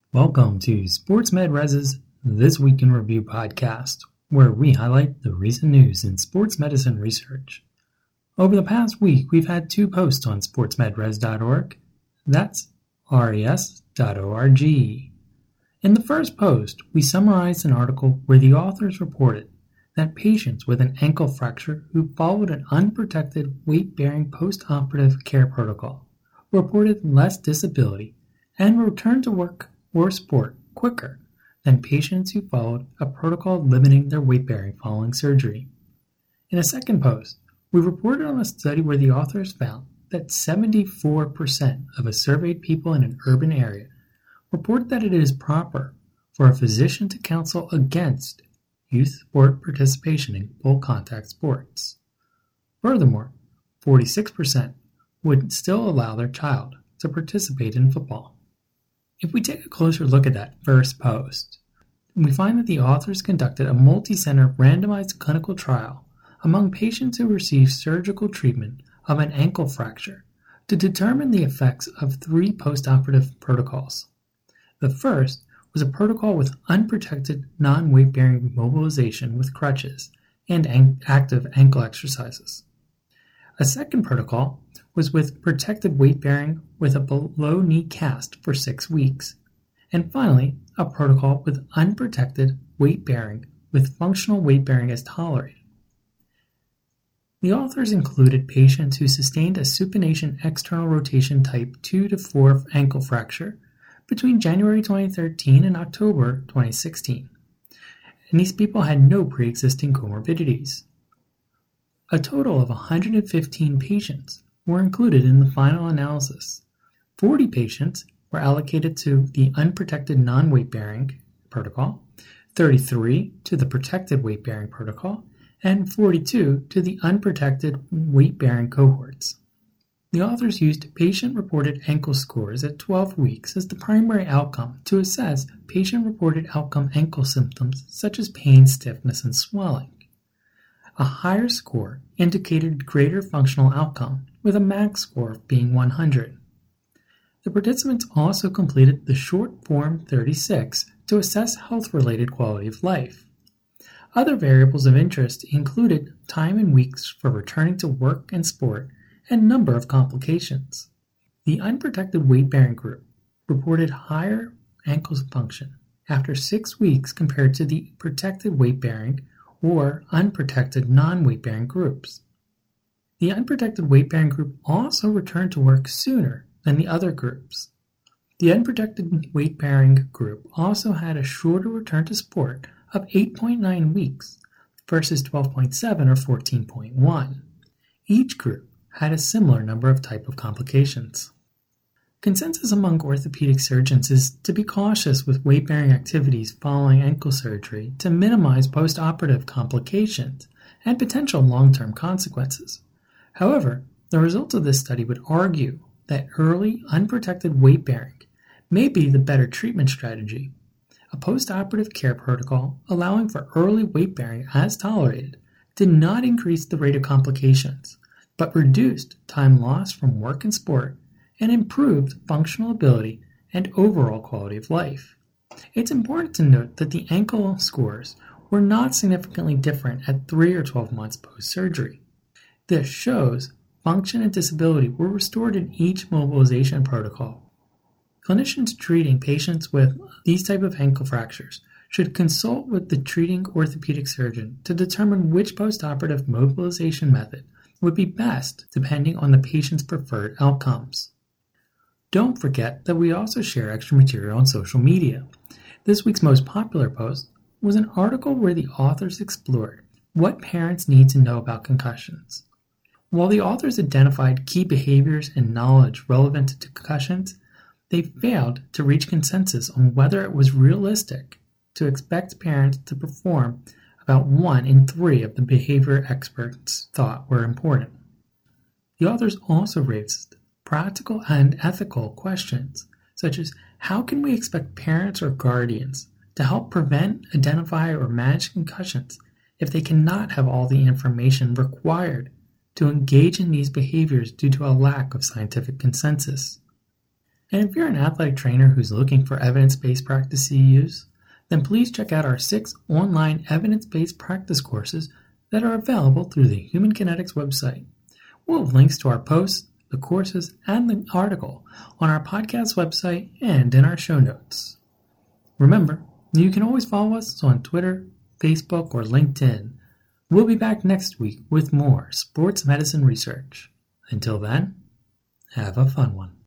Welcome to SportsMedRes's This Week in Review podcast, where we highlight the recent news in sports medicine research. Over the past week, we've had two posts on sportsmedres.org. That's res.org. In the first post, we summarized an article where the authors reported that patients with an ankle fracture who followed an unprotected weight-bearing post-operative care protocol reported less disability and returned to work or sport quicker than patients who followed a protocol limiting their weight-bearing following surgery. In a second post, we reported on a study where the authors found that 74% of a surveyed people in an urban area report that it is proper for a physician to counsel against youth sport participation in full-contact sports. Furthermore, 46% would still allow their child to participate in football. If we take a closer look at that first post, we find that the authors conducted a multi-center randomized clinical trial among patients who received surgical treatment of an ankle fracture to determine the effects of three post-operative protocols. The first was a protocol with unprotected non-weight-bearing mobilization with crutches and active ankle exercises. A second protocol was with protected weight-bearing with a below-knee cast for 6 weeks. And finally, a protocol with unprotected weight-bearing with functional weight-bearing as tolerated. The authors included patients who sustained a supination external rotation type 2 to 4 ankle fracture between January 2013 and October 2016. And these people had no pre-existing comorbidities. A total of 115 patients were included in the final analysis. 40 patients were allocated to the unprotected non-weight-bearing protocol, 33 to the protected weight-bearing protocol, and 42 to the unprotected weight-bearing cohorts. The authors used patient-reported ankle scores at 12 weeks as the primary outcome to assess patient-reported outcome ankle symptoms such as pain, stiffness, and swelling. A higher score indicated greater functional outcome, with a max score being 100. The participants also completed the short form 36 to assess health-related quality of life. Other variables of interest included time in weeks for returning to work and sport and number of complications. The unprotected weight-bearing group reported higher ankle function after 6 weeks compared to the protected weight-bearing or unprotected non-weight-bearing groups. The unprotected weight-bearing group also returned to work sooner than the other groups. The unprotected weight-bearing group also had a shorter return to sport of 8.9 weeks versus 12.7 or 14.1. Each group had a similar number of type of complications. Consensus among orthopedic surgeons is to be cautious with weight-bearing activities following ankle surgery to minimize post-operative complications and potential long-term consequences. However, the results of this study would argue that early, unprotected weight-bearing may be the better treatment strategy. A post-operative care protocol allowing for early weight-bearing as tolerated did not increase the rate of complications, but reduced time lost from work and sport and improved functional ability and overall quality of life. It's important to note that the ankle scores were not significantly different at 3 or 12 months post-surgery. This shows function and disability were restored in each mobilization protocol. Clinicians treating patients with these type of ankle fractures should consult with the treating orthopedic surgeon to determine which post-operative mobilization method would be best depending on the patient's preferred outcomes. Don't forget that we also share extra material on social media. This week's most popular post was an article where the authors explored what parents need to know about concussions. While the authors identified key behaviors and knowledge relevant to concussions, they failed to reach consensus on whether it was realistic to expect parents to perform about 1 in 3 of the behavior experts thought were important. The authors also raised practical and ethical questions, such as how can we expect parents or guardians to help prevent, identify, or manage concussions if they cannot have all the information required to engage in these behaviors due to a lack of scientific consensus? And if you're an athletic trainer who's looking for evidence-based practice to use, then please check out our 6 online evidence-based practice courses that are available through the Human Kinetics website. We'll have links to our posts, the courses, and the article on our podcast website and in our show notes. Remember, you can always follow us on Twitter, Facebook, or LinkedIn. We'll be back next week with more sports medicine research. Until then, have a fun one.